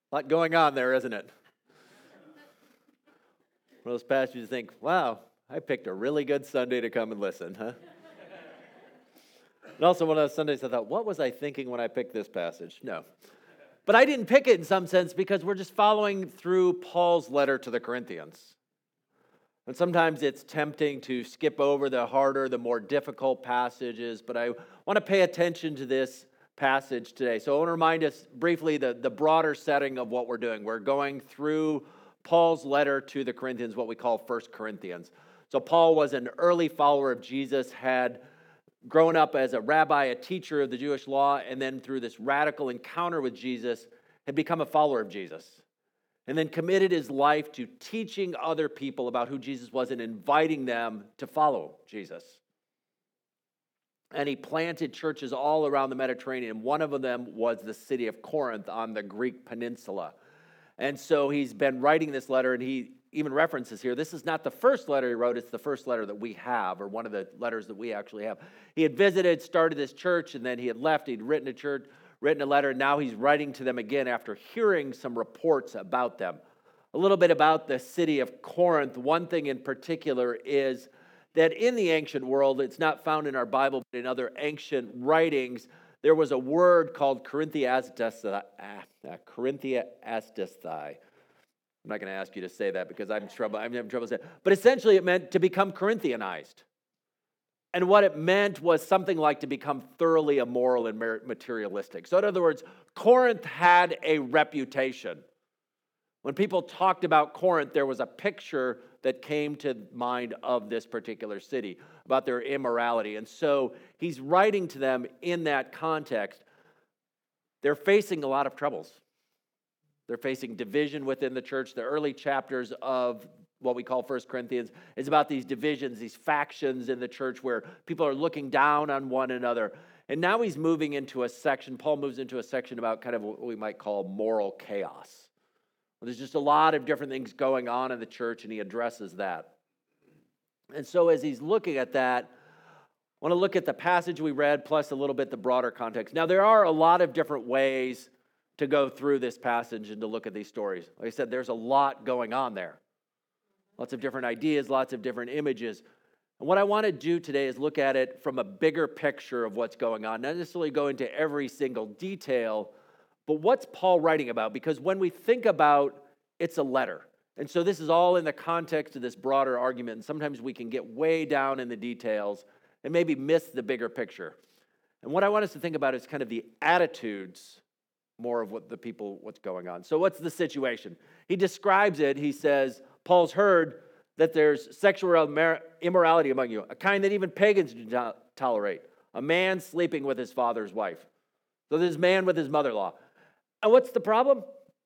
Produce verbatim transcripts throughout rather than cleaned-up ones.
A lot going on there, isn't it? One of those passages you think, wow, I picked a really good Sunday to come and listen, huh? And also one of those Sundays I thought, what was I thinking when I picked this passage? No. But I didn't pick it in some sense because we're just following through Paul's letter to the Corinthians. And sometimes it's tempting to skip over the harder, the more difficult passages, but I want to pay attention to this passage today. So I want to remind us briefly the, the broader setting of what we're doing. We're going through Paul's letter to the Corinthians, what we call First Corinthians. So Paul was an early follower of Jesus, had grown up as a rabbi, a teacher of the Jewish law, and then through this radical encounter with Jesus, had become a follower of Jesus. And then committed his life to teaching other people about who Jesus was and inviting them to follow Jesus. And he planted churches all around the Mediterranean. One of them was the city of Corinth on the Greek peninsula. And so he's been writing this letter, and he even references here, this is not the first letter he wrote, it's the first letter that we have, or one of the letters that we actually have. He had visited, started this church, and then he had left. He'd written a church, written a letter, and now he's writing to them again after hearing some reports about them. A little bit about the city of Corinth. One thing in particular is that in the ancient world, it's not found in our Bible, but in other ancient writings, there was a word called Corinthiasdesthai. Corinthiasdesthai. I'm not going to ask you to say that because I'm trouble. I'm having trouble saying it. But essentially, it meant to become Corinthianized. And what it meant was something like to become thoroughly immoral and materialistic. So in other words, Corinth had a reputation. When people talked about Corinth, there was a picture that came to mind of this particular city, about their immorality. And so he's writing to them in that context. They're facing a lot of troubles. They're facing division within the church. The early chapters of what we call First Corinthians is about these divisions, these factions in the church where people are looking down on one another. And now he's moving into a section, Paul moves into a section about kind of what we might call moral chaos. There's just a lot of different things going on in the church, and he addresses that. And so as he's looking at that, I want to look at the passage we read, plus a little bit the broader context. Now, there are a lot of different ways to go through this passage and to look at these stories. Like I said, there's a lot going on there. Lots of different ideas, lots of different images. And what I want to do today is look at it from a bigger picture of what's going on, not necessarily go into every single detail, but what's Paul writing about? Because when we think about it's a letter. And so this is all in the context of this broader argument. And sometimes we can get way down in the details and maybe miss the bigger picture. And what I want us to think about is kind of the attitudes more of what the people, what's going on. So what's the situation? He describes it. He says, Paul's heard that there's sexual immorality among you, a kind that even pagans do not tolerate, a man sleeping with his father's wife. So this man with his mother-in-law. And what's the problem?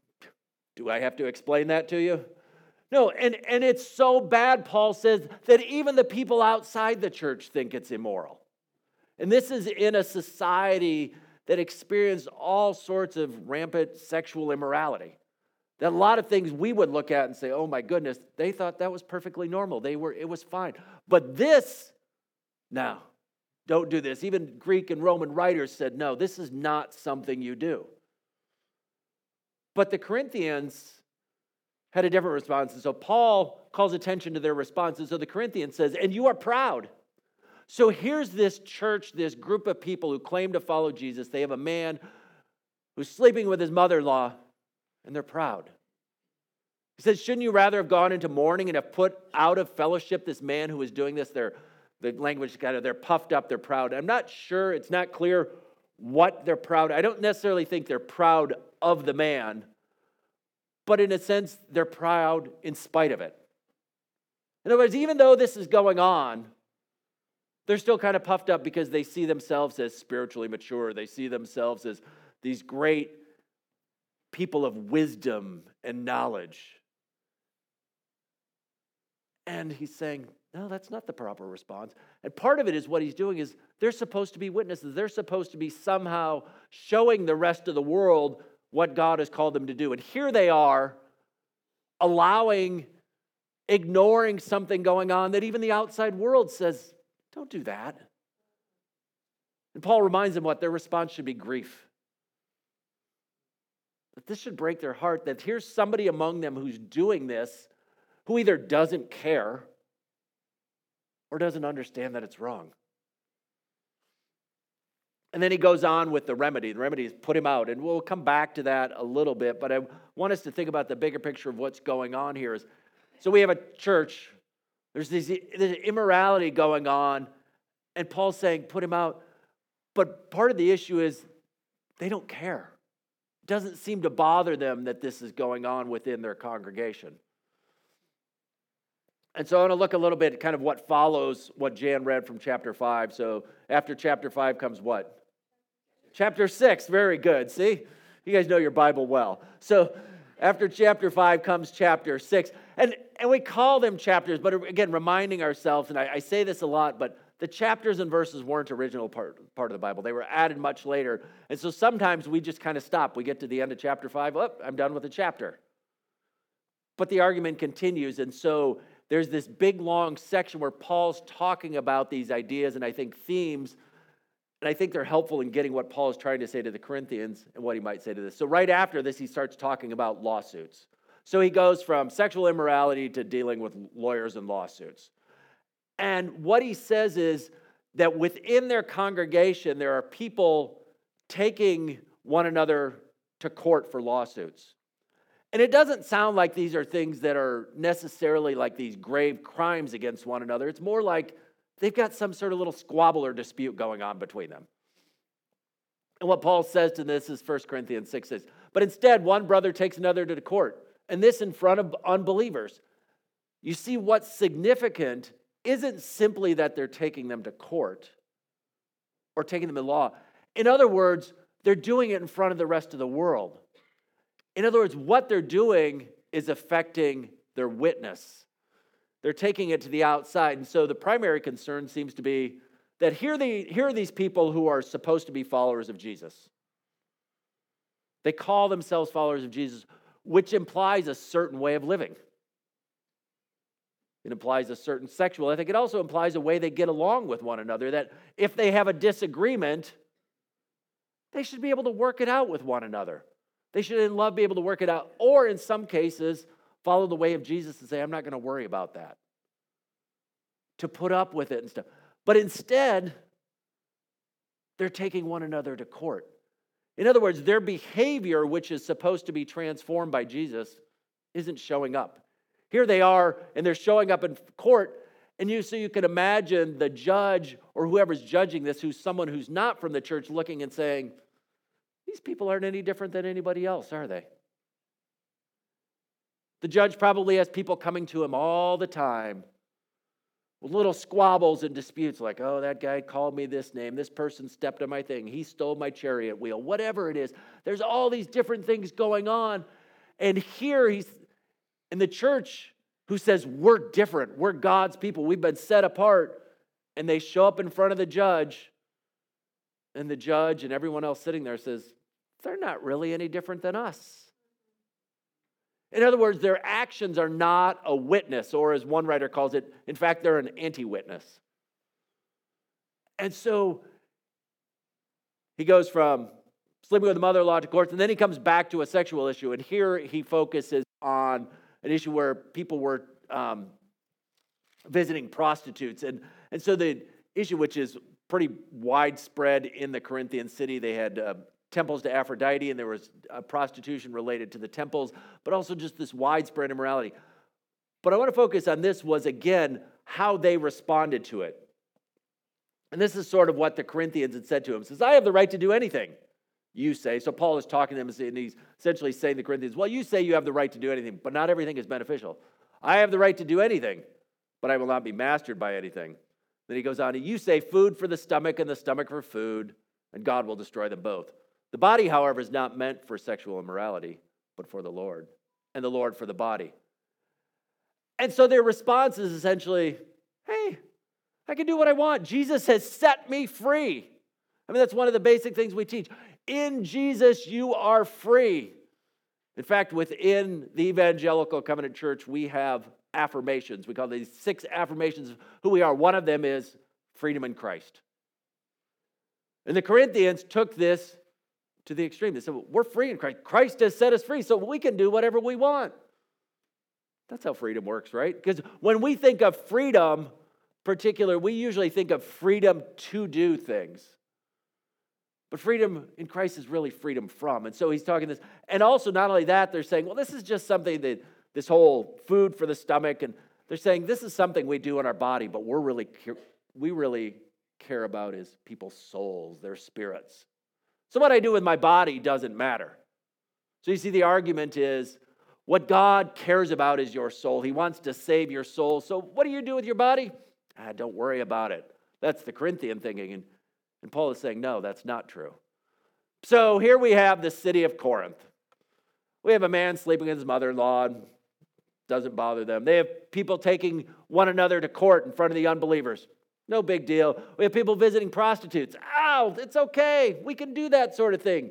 Do I have to explain that to you? No, and, and it's so bad, Paul says, that even the people outside the church think it's immoral. And this is in a society that experienced all sorts of rampant sexual immorality. That a lot of things we would look at and say, oh my goodness, they thought that was perfectly normal. They were, it was fine. But this, no, don't do this. Even Greek and Roman writers said, no, this is not something you do. But the Corinthians had a different response. And so Paul calls attention to their response. And so the Corinthians says, and you are proud. So here's this church, this group of people who claim to follow Jesus. They have a man who's sleeping with his mother-in-law, and they're proud. He says, shouldn't you rather have gone into mourning and have put out of fellowship this man who was doing this? They're, the language kind of, they're puffed up, they're proud. I'm not sure, it's not clear what they're proud. I don't necessarily think they're proud of the man, but in a sense, they're proud in spite of it. In other words, even though this is going on, they're still kind of puffed up because they see themselves as spiritually mature. They see themselves as these great people of wisdom and knowledge. And he's saying, no, that's not the proper response. And part of it is what he's doing is they're supposed to be witnesses. They're supposed to be somehow showing the rest of the world what God has called them to do. And here they are allowing, ignoring something going on that even the outside world says, don't do that. And Paul reminds them what their response should be: grief. that this should break their heart, that here's somebody among them who's doing this, who either doesn't care or doesn't understand that it's wrong. And then he goes on with the remedy. The remedy is put him out. And we'll come back to that a little bit, but I want us to think about the bigger picture of what's going on here. Is, so we have a church. There's this, this immorality going on, and Paul's saying, put him out. But part of the issue is they don't care. It doesn't seem to bother them that this is going on within their congregation. And so I want to look a little bit at kind of what follows what Jan read from chapter five. So after chapter five comes what? Chapter six. Very good. See? You guys know your Bible well. So after chapter five comes chapter six. And, and we call them chapters, but again, reminding ourselves, and I, I say this a lot, but the chapters and verses weren't original part, part of the Bible. They were added much later. And so sometimes we just kind of stop. We get to the end of chapter five. Oh, I'm done with the chapter. But the argument continues. And so there's this big, long section where Paul's talking about these ideas and I think themes, and I think they're helpful in getting what Paul is trying to say to the Corinthians and what he might say to this. So right after this, he starts talking about lawsuits. So he goes from sexual immorality to dealing with lawyers and lawsuits. And what he says is that within their congregation, there are people taking one another to court for lawsuits. And it doesn't sound like these are things that are necessarily like these grave crimes against one another. It's more like they've got some sort of little squabble or dispute going on between them. And what Paul says to this is First Corinthians six says, but instead one brother takes another to the court, and this in front of unbelievers. You see, what's significant isn't simply that they're taking them to court or taking them to law. In other words, they're doing it in front of the rest of the world. In other words, what they're doing is affecting their witness. They're taking it to the outside. And so the primary concern seems to be that here, the, here are these people who are supposed to be followers of Jesus. They call themselves followers of Jesus, which implies a certain way of living. It implies a certain sexual ethic. It also implies a way they get along with one another, that if they have a disagreement, they should be able to work it out with one another. They should in love be able to work it out, or in some cases, follow the way of Jesus and say, I'm not going to worry about that. To put up with it and stuff. But instead, they're taking one another to court. In other words, their behavior, which is supposed to be transformed by Jesus, isn't showing up. Here they are, and they're showing up in court, and you so you can imagine the judge or whoever's judging this, who's someone who's not from the church, looking and saying, these people aren't any different than anybody else, are they? The judge probably has people coming to him all the time with little squabbles and disputes like, oh, that guy called me this name. This person stepped on my thing. He stole my chariot wheel. Whatever it is. There's all these different things going on. And here he's in the church who says, we're different. We're God's people. We've been set apart. And they show up in front of the judge. And the judge and everyone else sitting there says, they're not really any different than us. In other words, their actions are not a witness, or as one writer calls it, in fact, they're an anti-witness. And so he goes from sleeping with the mother-in-law to courts, and then he comes back to a sexual issue. And here he focuses on an issue where people were um, visiting prostitutes. And, and so the issue, which is pretty widespread in the Corinthian city, they had uh, temples to Aphrodite, and there was uh, prostitution related to the temples, but also just this widespread immorality. But I want to focus on this was, again, how they responded to it. And this is sort of what the Corinthians had said to him. He says, I have the right to do anything, you say. So Paul is talking to them, and he's essentially saying to the Corinthians, well, you say you have the right to do anything, but not everything is beneficial. I have the right to do anything, but I will not be mastered by anything. Then he goes on, you say food for the stomach and the stomach for food, and God will destroy them both. The body, however, is not meant for sexual immorality, but for the Lord, and the Lord for the body. And so their response is essentially, hey, I can do what I want. Jesus has set me free. I mean, that's one of the basic things we teach. In Jesus, you are free. In fact, within the Evangelical Covenant Church, we have affirmations. We call these six affirmations of who we are. One of them is freedom in Christ. And the Corinthians took this to the extreme. They say, well, we're free in Christ. Christ has set us free, so we can do whatever we want. That's how freedom works, right? Because when we think of freedom, particular, we usually think of freedom to do things. But freedom in Christ is really freedom from. And so he's talking this. And also, not only that, they're saying, well, this is just something that, this whole food for the stomach. And they're saying, this is something we do in our body, but we're really, we really care about is people's souls, their spirits. So what I do with my body doesn't matter. So you see, the argument is, what God cares about is your soul. He wants to save your soul. So what do you do with your body? Ah, don't worry about it. That's the Corinthian thinking. And, and Paul is saying, no, that's not true. So here we have the city of Corinth. We have a man sleeping with his mother-in-law. And doesn't bother them. They have people taking one another to court in front of the unbelievers. No big deal. We have people visiting prostitutes. Ow, it's okay. We can do that sort of thing.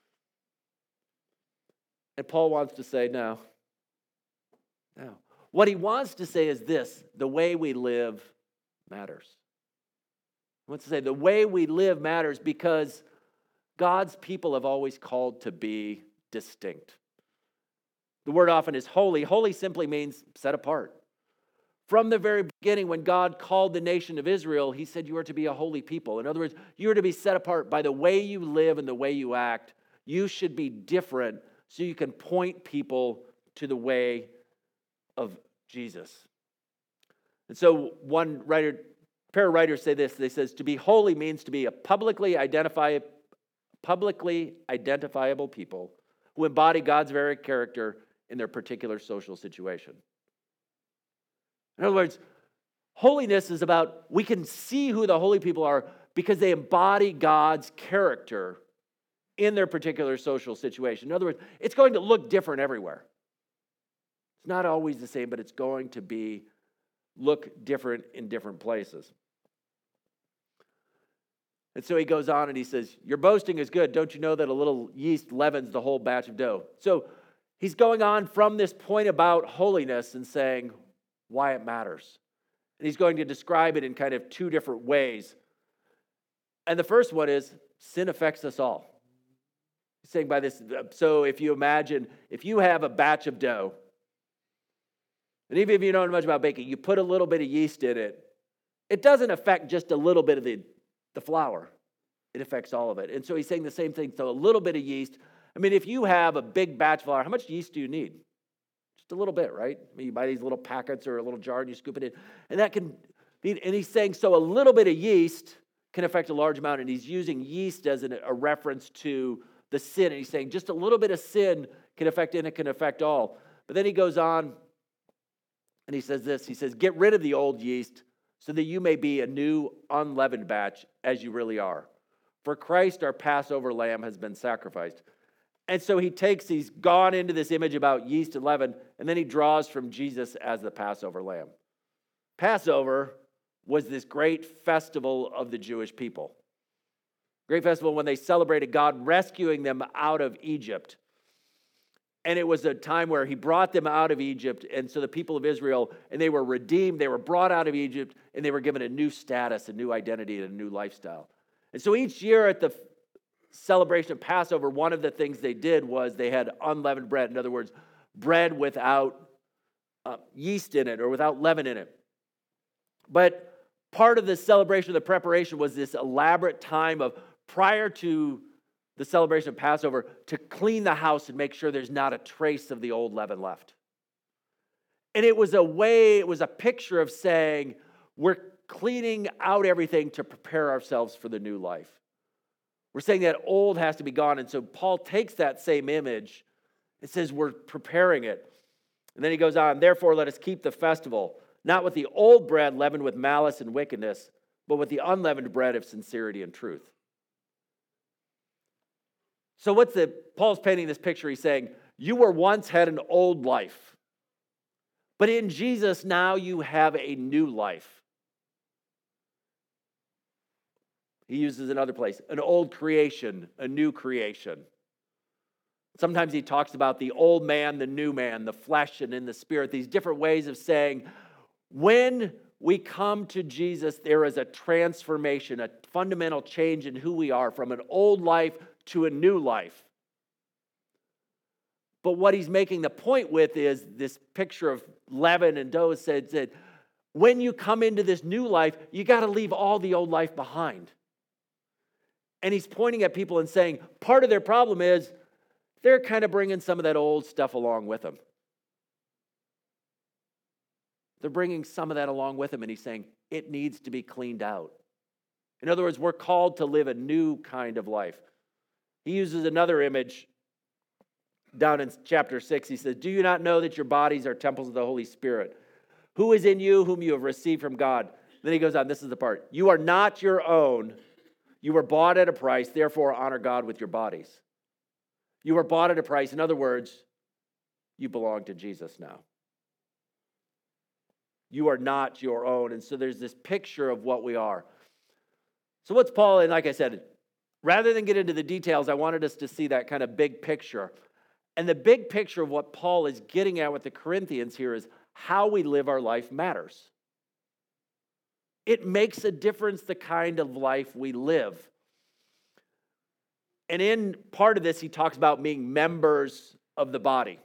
And Paul wants to say, no. No. What he wants to say is this: the way we live matters. He wants to say the way we live matters because God's people have always called to be distinct. The word often is holy. Holy simply means set apart. From the very beginning, when God called the nation of Israel, he said you are to be a holy people. In other words, you are to be set apart by the way you live and the way you act. You should be different so you can point people to the way of Jesus. And so one writer, pair of writers say this. They says to be holy means to be a publicly identify, publicly identifiable people who embody God's very character in their particular social situation. In other words, holiness is about, we can see who the holy people are because they embody God's character in their particular social situation. In other words, it's going to look different everywhere. It's not always the same, but it's going to be look different in different places. And so he goes on and he says, your boasting is good. Don't you know that a little yeast leavens the whole batch of dough? So he's going on from this point about holiness and saying why it matters. And he's going to describe it in kind of two different ways. And the first one is sin affects us all. He's saying by this, so if you imagine, if you have a batch of dough, and even if you don't know much about baking, you put a little bit of yeast in it, it doesn't affect just a little bit of the, the flour. It affects all of it. And so he's saying the same thing. So a little bit of yeast. I mean, if you have a big batch of flour, how much yeast do you need? Just a little bit, right? I mean, you buy these little packets or a little jar and you scoop it in. And that can be, and he's saying, so a little bit of yeast can affect a large amount. And he's using yeast as an, a reference to the sin. And he's saying just a little bit of sin can affect, and it can affect all. But then he goes on and he says this. He says, get rid of the old yeast so that you may be a new unleavened batch as you really are. For Christ, our Passover lamb, has been sacrificed. And so he takes, he's gone into this image about yeast and leaven, and then he draws from Jesus as the Passover lamb. Passover was this great festival of the Jewish people. Great festival when they celebrated God rescuing them out of Egypt. And it was a time where he brought them out of Egypt, and so the people of Israel, and they were redeemed, they were brought out of Egypt, and they were given a new status, a new identity, and a new lifestyle. And so each year at the celebration of Passover, one of the things they did was they had unleavened bread. In other words, bread without uh, yeast in it or without leaven in it. But part of the celebration, the preparation, was this elaborate time of prior to the celebration of Passover to clean the house and make sure there's not a trace of the old leaven left. And it was a way, it was a picture of saying, we're cleaning out everything to prepare ourselves for the new life. We're saying that old has to be gone. And so Paul takes that same image and says we're preparing it. And then he goes on, therefore let us keep the festival, not with the old bread leavened with malice and wickedness, but with the unleavened bread of sincerity and truth. So what's the, Paul's painting this picture. He's saying, you were once had an old life, but in Jesus now you have a new life. He uses another place, an old creation, a new creation. Sometimes he talks about the old man, the new man, the flesh and in the spirit, these different ways of saying, when we come to Jesus, there is a transformation, a fundamental change in who we are from an old life to a new life. But what he's making the point with is this picture of leaven and dough said that when you come into this new life, you got to leave all the old life behind. And he's pointing at people and saying, part of their problem is they're kind of bringing some of that old stuff along with them. They're bringing some of that along with them, and he's saying it needs to be cleaned out. In other words, we're called to live a new kind of life. He uses another image down in chapter six. He says, do you not know that your bodies are temples of the Holy Spirit, who is in you, whom you have received from God? Then he goes on, this is the part. You are not your own. You were bought at a price, therefore honor God with your bodies. You were bought at a price. In other words, you belong to Jesus now. You are not your own. And so there's this picture of what we are. So what's Paul, and like I said, rather than get into the details, I wanted us to see that kind of big picture. And the big picture of what Paul is getting at with the Corinthians here is how we live our life matters. It makes a difference the kind of life we live. And in part of this, he talks about being members of the body.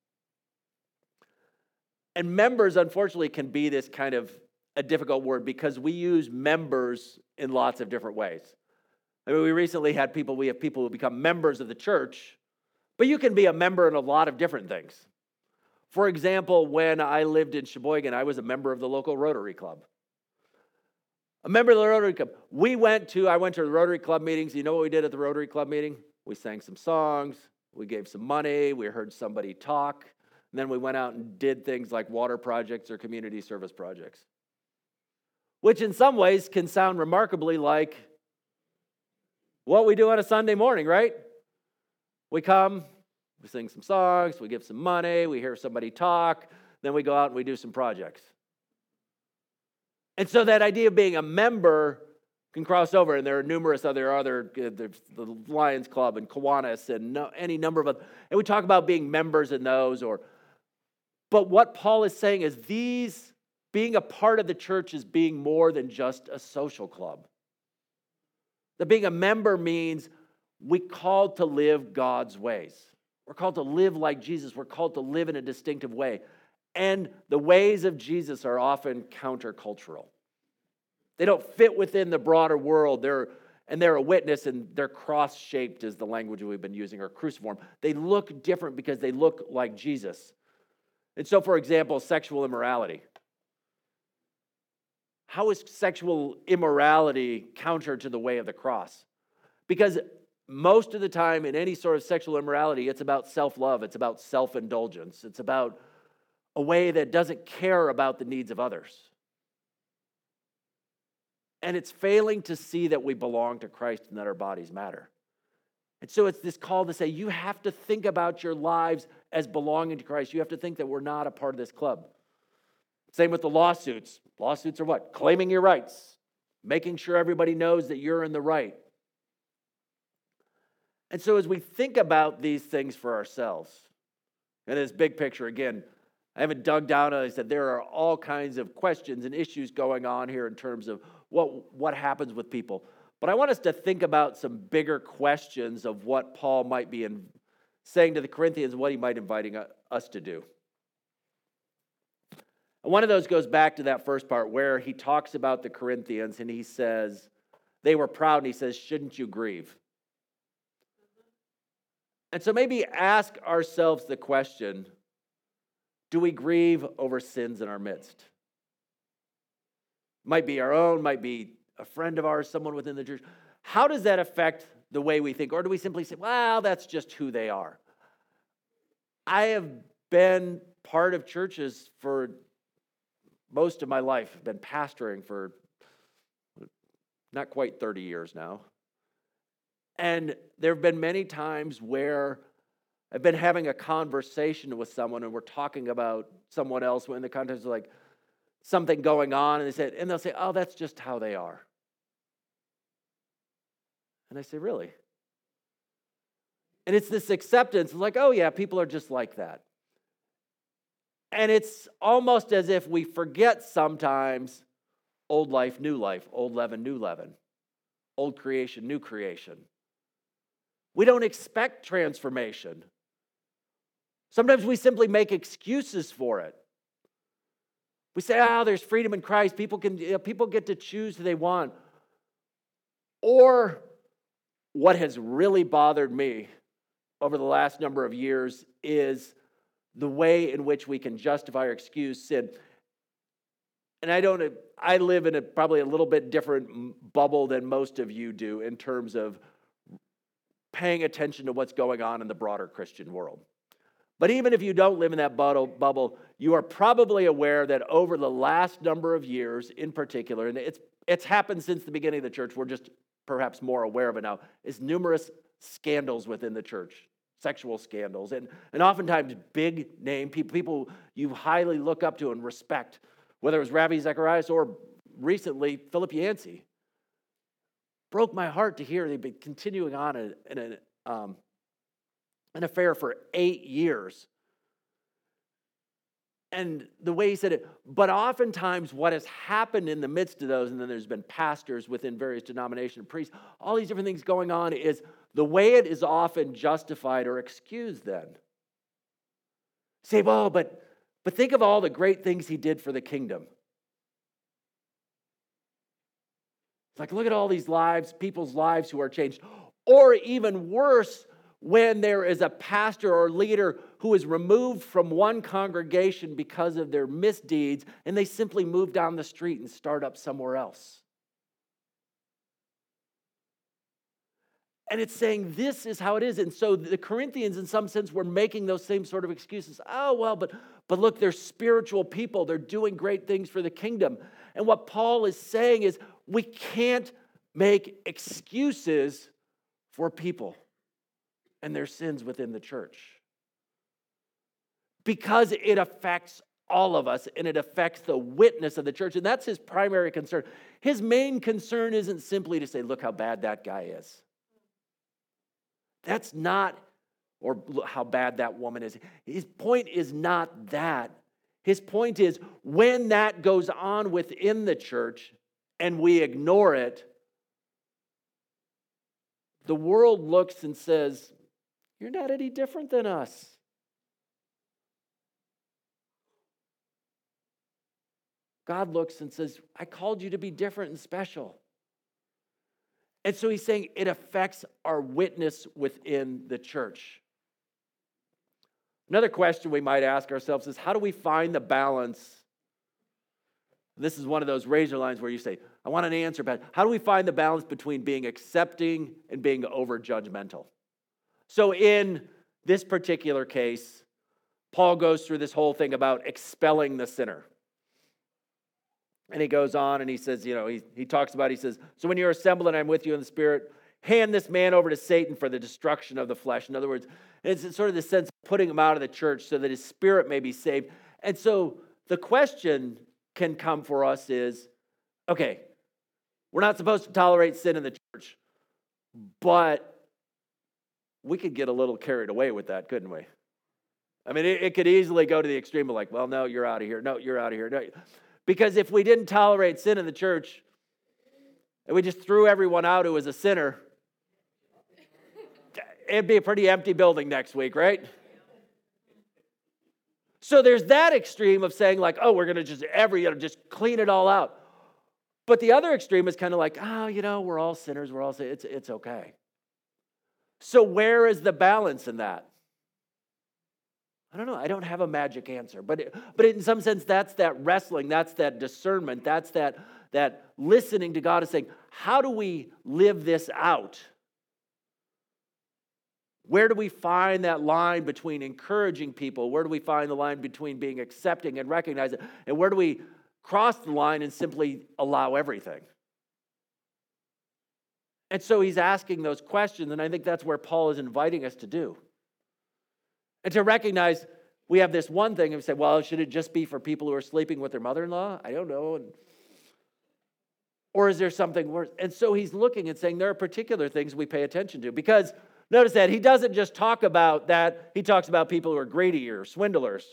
And members, unfortunately, can be this kind of a difficult word because we use members in lots of different ways. I mean, we recently had people, we have people who become members of the church, but you can be a member in a lot of different things. For example, when I lived in Sheboygan, I was a member of the local Rotary Club. A member of the Rotary Club. We went to, I went to the Rotary Club meetings. You know what we did at the Rotary Club meeting? We sang some songs, we gave some money, we heard somebody talk, and then we went out and did things like water projects or community service projects. Which in some ways can sound remarkably like what we do on a Sunday morning, right? We come, we sing some songs, we give some money, we hear somebody talk, then we go out and we do some projects. And so that idea of being a member can cross over, and there are numerous other, other there's the Lions Club and Kiwanis and no, any number of them. And we talk about being members in those. Or, but what Paul is saying is these, being a part of the church is being more than just a social club. That being a member means we're called to live God's ways. We're called to live like Jesus. We're called to live in a distinctive way. And the ways of Jesus are often countercultural. They don't fit within the broader world. They're, and they're a witness, and they're cross-shaped is the language we've been using, or cruciform. They look different because they look like Jesus. And so, for example, sexual immorality. How is sexual immorality counter to the way of the cross? Because most of the time in any sort of sexual immorality, it's about self-love. It's about self-indulgence. It's about a way that doesn't care about the needs of others. And it's failing to see that we belong to Christ and that our bodies matter. And so it's this call to say, you have to think about your lives as belonging to Christ. You have to think that we're not a part of this club. Same with the lawsuits. Lawsuits are what? Claiming your rights. Making sure everybody knows that you're in the right. And so as we think about these things for ourselves, and this big picture, again, I haven't dug down on it. I said there are all kinds of questions and issues going on here in terms of what, what happens with people. But I want us to think about some bigger questions of what Paul might be in, saying to the Corinthians, what he might be inviting us to do. And one of those goes back to that first part where he talks about the Corinthians and he says, they were proud, and he says, shouldn't you grieve? And so maybe ask ourselves the question, do we grieve over sins in our midst? Might be our own, might be a friend of ours, someone within the church. How does that affect the way we think? Or do we simply say, well, that's just who they are? I have been part of churches for most of my life. I've been pastoring for not quite thirty years now. And there have been many times where I've been having a conversation with someone and we're talking about someone else in the context of like something going on, and they say, and they'll say, oh, that's just how they are. And I say, really? And it's this acceptance, like, oh yeah, people are just like that. And it's almost as if we forget sometimes old life, new life, old leaven, new leaven, old creation, new creation. We don't expect transformation. Sometimes we simply make excuses for it. We say, oh, there's freedom in Christ. People can, you know, people get to choose who they want. Or what has really bothered me over the last number of years is the way in which we can justify or excuse sin. And I don't, I live in a probably a little bit different bubble than most of you do in terms of paying attention to what's going on in the broader Christian world. But even if you don't live in that bubble, you are probably aware that over the last number of years in particular, and it's it's happened since the beginning of the church, we're just perhaps more aware of it now, is numerous scandals within the church, sexual scandals, and, and oftentimes big name people, people you highly look up to and respect, whether it was Ravi Zacharias or recently Philip Yancey. Broke my heart to hear they've been continuing on in, in an um, an affair for eight years. And the way he said it, but oftentimes what has happened in the midst of those, and then there's been pastors within various denominations, priests, all these different things going on, is the way it is often justified or excused then. Say, well, but, but think of all the great things he did for the kingdom. It's like, look at all these lives, people's lives who are changed. Or even worse, when there is a pastor or leader who is removed from one congregation because of their misdeeds, and they simply move down the street and start up somewhere else. And it's saying this is how it is. And so the Corinthians, in some sense, were making those same sort of excuses. Oh, well, but, but look, they're spiritual people. They're doing great things for the kingdom. And what Paul is saying is we can't make excuses for people and their sins within the church, because it affects all of us and it affects the witness of the church. And that's his primary concern. His main concern isn't simply to say, look how bad that guy is. That's not, or how bad that woman is. His point is not that. His point is when that goes on within the church and we ignore it, the world looks and says, you're not any different than us. God looks and says, I called you to be different and special. And so he's saying it affects our witness within the church. Another question we might ask ourselves is, how do we find the balance? This is one of those razor lines where you say, I want an answer, but how do we find the balance between being accepting and being over-judgmental? So in this particular case, Paul goes through this whole thing about expelling the sinner. And he goes on and he says, you know, he, he talks about, he says, so when you're assembled and I'm with you in the Spirit, hand this man over to Satan for the destruction of the flesh. In other words, it's sort of the sense of putting him out of the church so that his spirit may be saved. And so the question can come for us is, okay, we're not supposed to tolerate sin in the church, but we could get a little carried away with that, couldn't we? I mean, it, it could easily go to the extreme of like, well, no, you're out of here. No, you're out of here. No. Because if we didn't tolerate sin in the church and we just threw everyone out who was a sinner, it'd be a pretty empty building next week, right? So there's that extreme of saying like, oh, we're going to just every, you know, just clean it all out. But the other extreme is kind of like, oh, you know, we're all sinners. We're all sinners. It's, it's okay. So where is the balance in that? I don't know. I don't have a magic answer. But, it, but in some sense, that's that wrestling. That's that discernment. That's that, that listening to God and saying, how do we live this out? Where do we find that line between encouraging people? Where do we find the line between being accepting and recognizing? And where do we cross the line and simply allow everything? And so he's asking those questions, and I think that's where Paul is inviting us to do. And to recognize we have this one thing, and we say, well, should it just be for people who are sleeping with their mother-in-law? I don't know. And, or is there something worse? And so he's looking and saying there are particular things we pay attention to. Because notice that he doesn't just talk about that, he talks about people who are greedy or swindlers.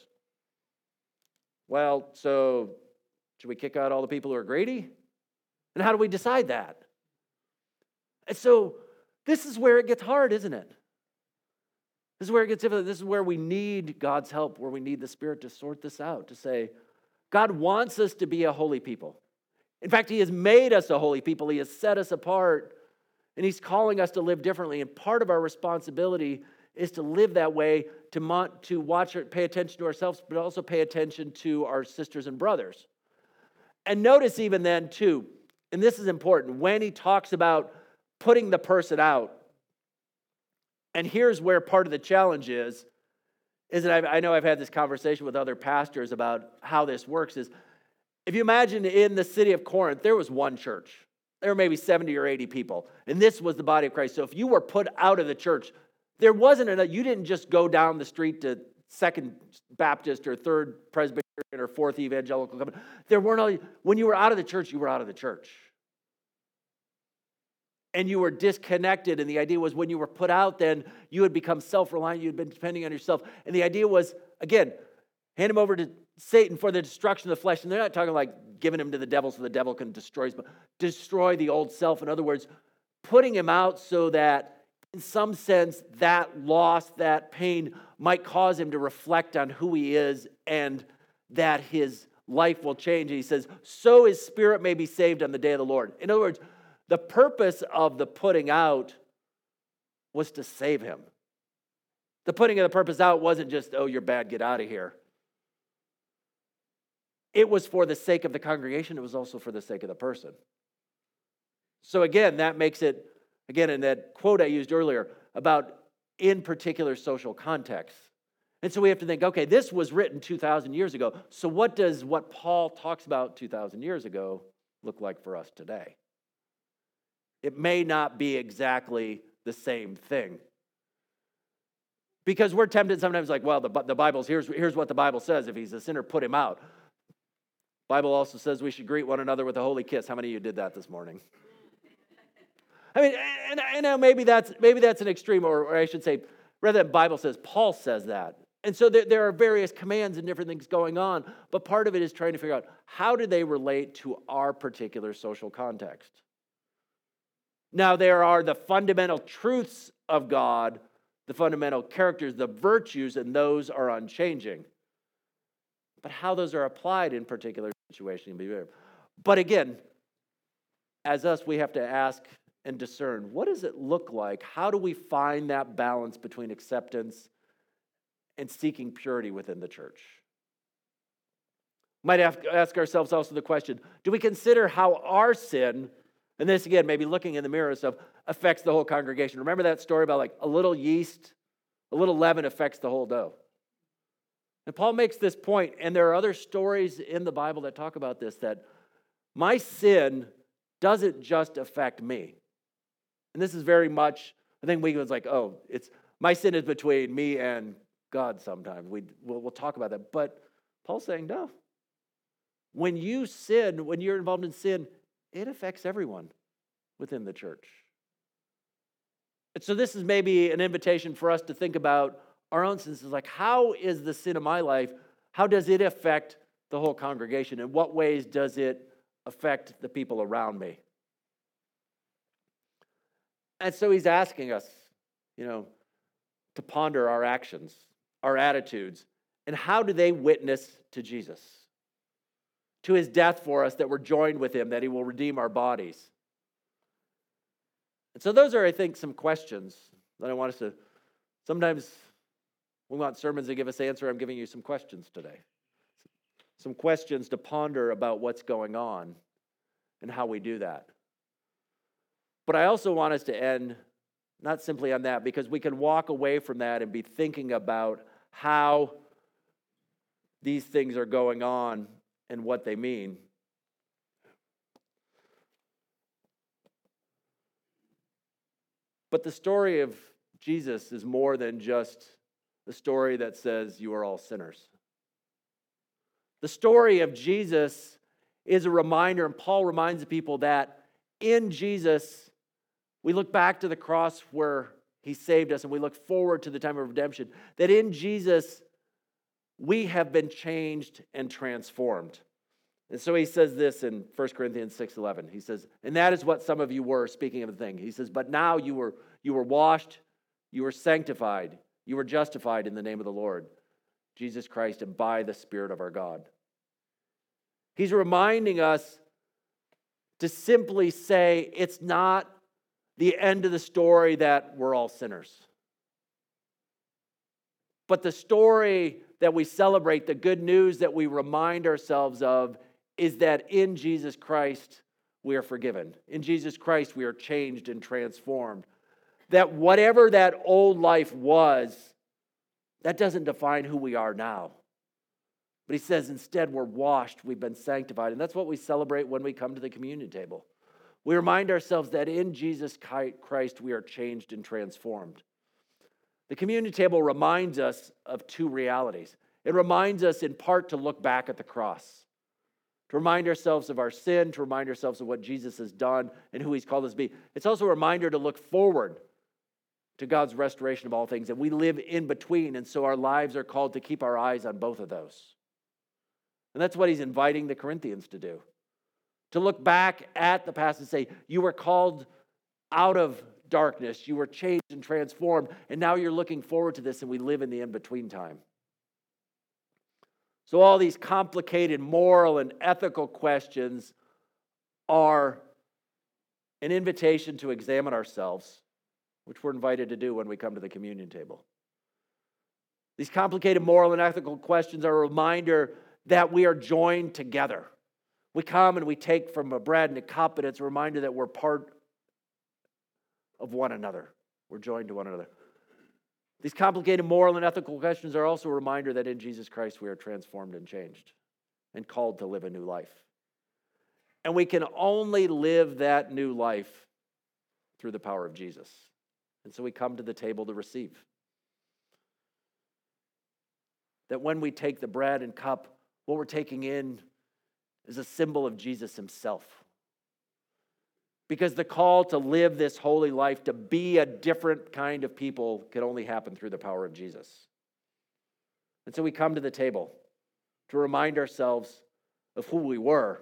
Well, so should we kick out all the people who are greedy? And how do we decide that? And so This is where it gets hard, isn't it? This is where it gets difficult. This is where we need God's help, where we need the Spirit to sort this out, to say, God wants us to be a holy people. In fact, He has made us a holy people. He has set us apart, and He's calling us to live differently. And part of our responsibility is to live that way, to, mon- to watch, pay attention to ourselves, but also pay attention to our sisters and brothers. And notice even then, too, and this is important, when He talks about putting the person out, and here's where part of the challenge is, is that I've, I know I've had this conversation with other pastors about how this works, is if you imagine in the city of Corinth, there was one church. There were maybe seventy or eighty people, and this was the body of Christ. So if you were put out of the church, there wasn't enough, you didn't just go down the street to Second Baptist or Third Presbyterian or Fourth Evangelical. There weren't all, when you were out of the church, you were out of the church. And you were disconnected, and the idea was when you were put out, then you had become self-reliant, you had been depending on yourself. And the idea was, again, hand him over to Satan for the destruction of the flesh. And they're not talking like giving him to the devil so the devil can destroy, but destroy the old self. In other words, putting him out so that in some sense that loss, that pain might cause him to reflect on who he is and that his life will change. And he says, so his spirit may be saved on the day of the Lord. In other words, the purpose of the putting out was to save him. The putting of the purpose out wasn't just, oh, you're bad, get out of here. It was for the sake of the congregation. It was also for the sake of the person. So again, that makes it, again, in that quote I used earlier about in particular social contexts. And so we have to think, okay, this was written two thousand years ago. So what does what Paul talks about two thousand years ago look like for us today? It may not be exactly the same thing. Because we're tempted sometimes like, well, the, the Bible's, here's, here's what the Bible says. If he's a sinner, put him out. The Bible also says we should greet one another with a holy kiss. How many of you did that this morning? I mean, and I know maybe that's, maybe that's an extreme, or, or I should say, rather than Bible says, Paul says that. And so there, there are various commands and different things going on, but part of it is trying to figure out how do they relate to our particular social context. Now, there are the fundamental truths of God, the fundamental characters, the virtues, and those are unchanging. But how those are applied in particular situations can be different. But again, as us, we have to ask and discern, what does it look like? How do we find that balance between acceptance and seeking purity within the church? Might ask ourselves also the question, do we consider how our sin, and this again, maybe looking in the mirror of stuff, affects the whole congregation? Remember that story about like a little yeast, a little leaven affects the whole dough. And Paul makes this point, and there are other stories in the Bible that talk about this, that my sin doesn't just affect me. And this is very much, I think we was like, oh, it's my sin is between me and God sometimes. We, we'll, we'll talk about that. But Paul's saying, no. When you sin, when you're involved in sin, it affects everyone within the church. And so this is maybe an invitation for us to think about our own sins. Like, how is the sin of my life, how does it affect the whole congregation? In what ways does it affect the people around me? And so he's asking us, you know, to ponder our actions, our attitudes, and how do they witness to Jesus? To his death for us, that we're joined with him, that he will redeem our bodies. And so those are, I think, some questions that I want us to, sometimes we want sermons that give us answer. I'm giving you some questions today. Some questions to ponder about what's going on and how we do that. But I also want us to end not simply on that, because we can walk away from that and be thinking about how these things are going on and what they mean. But the story of Jesus is more than just the story that says you are all sinners. The story of Jesus is a reminder, and Paul reminds the people that in Jesus, we look back to the cross where he saved us, and we look forward to the time of redemption, that in Jesus, we have been changed and transformed. And so he says this in First Corinthians six eleven. He says, and that is what some of you were, speaking of the thing. He says, but now you were You were washed, you were sanctified, you were justified in the name of the Lord, Jesus Christ, and by the Spirit of our God. He's reminding us to simply say it's not the end of the story that we're all sinners. But the story that we celebrate, the good news that we remind ourselves of, is that in Jesus Christ we are forgiven. In Jesus Christ we are changed and transformed. That whatever that old life was, that doesn't define who we are now. But he says instead we're washed, we've been sanctified. And that's what we celebrate when we come to the communion table. We remind ourselves that in Jesus Christ we are changed and transformed. The communion table reminds us of two realities. It reminds us in part to look back at the cross, to remind ourselves of our sin, to remind ourselves of what Jesus has done and who he's called us to be. It's also a reminder to look forward to God's restoration of all things. And we live in between, and so our lives are called to keep our eyes on both of those. And that's what he's inviting the Corinthians to do. To look back at the past and say, you were called out of darkness, you were changed and transformed, and now you're looking forward to this, and we live in the in-between time. So all these complicated moral and ethical questions are an invitation to examine ourselves, which we're invited to do when we come to the communion table. These complicated moral and ethical questions are a reminder that we are joined together. We come and we take from a bread and a cup, and it's a reminder that we're part of one another. We're joined to one another. These complicated moral and ethical questions are also a reminder that in Jesus Christ we are transformed and changed and called to live a new life. And we can only live that new life through the power of Jesus. And so we come to the table to receive. That when we take the bread and cup, what we're taking in is a symbol of Jesus himself. Because the call to live this holy life, to be a different kind of people, can only happen through the power of Jesus. And so we come to the table to remind ourselves of who we were,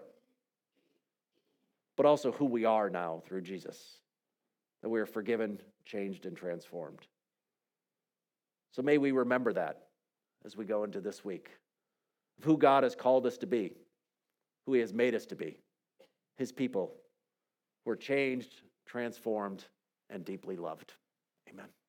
but also who we are now through Jesus. That we are forgiven, changed, and transformed. So may we remember that as we go into this week, of who God has called us to be, who he has made us to be, his people. We're changed, transformed, and deeply loved. Amen.